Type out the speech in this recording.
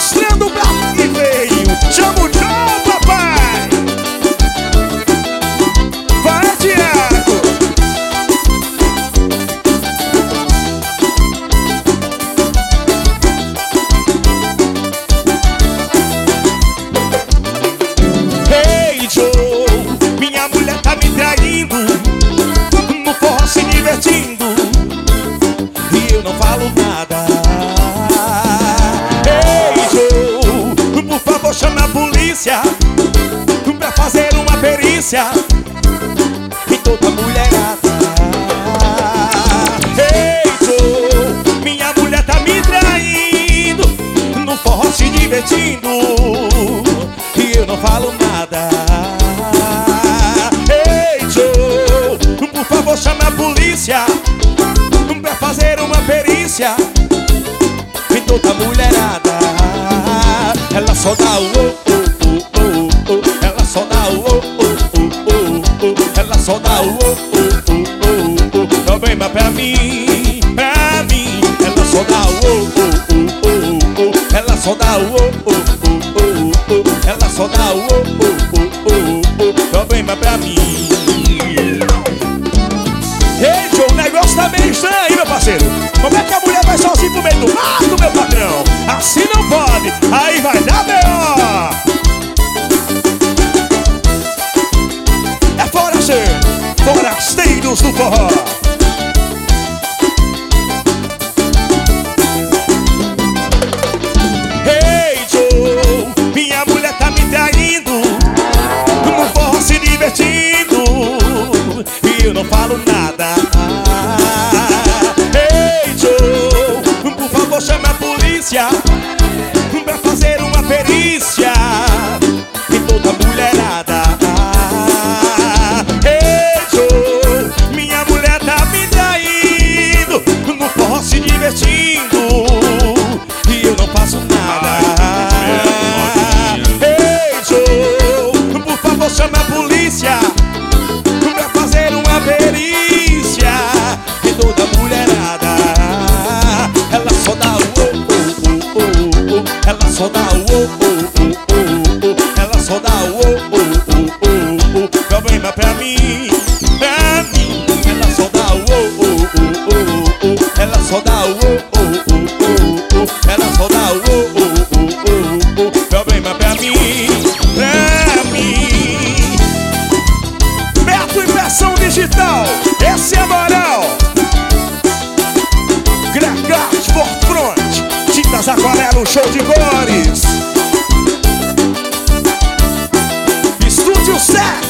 mostrando o prato que veio. Chama o João, papai. Vai, Tiago. Hey, Joe, minha mulher tá me traindo, no forró se divertindo, e eu não falo nada. Ei, Joe, por favor chame a polícia pra fazer uma perícia em toda mulherada. Ei, Joe, minha mulher tá me traindo, no forró se divertindo, e eu não falo nada. Ei, Joe, por favor chame a polícia pra fazer uma perícia em toda mulherada. Ela só dá o ela só dá o ela só dá o problema pra mim, pra mim. Ela só dá o ela só dá o ela só dá o problema pra mim. Ei, Joe, o negócio tá meio estranho aí, meu parceiro. Como é que a mulher vai sozinha pro meio do mato, meu patrão? Assim não pode, aí vai dar B.O. É forasteiro, forasteiros do forró. Ei, Joe, minha mulher tá me traindo, no forró se divertindo, e eu não falo nada. Ei, Joe, por favor chame a polícia pra fazer uma perícia em toda mulherada. Ei, Joe, minha mulher tá me traindo, no forró se divertindo, e eu não faço nada. Ei, Joe, por favor chame a polícia pra fazer uma perícia em toda mulherada. Ela só dá o ela só dá o ela só dá o problema pra mim, pra mim. Ela só dá o ela só dá o ela só dá o problema pra mim, pra mim. Beto Impressão Digital, esse é a moral. Gregart Forfront, tintas aquarela, um show de cores. Estúdio 7.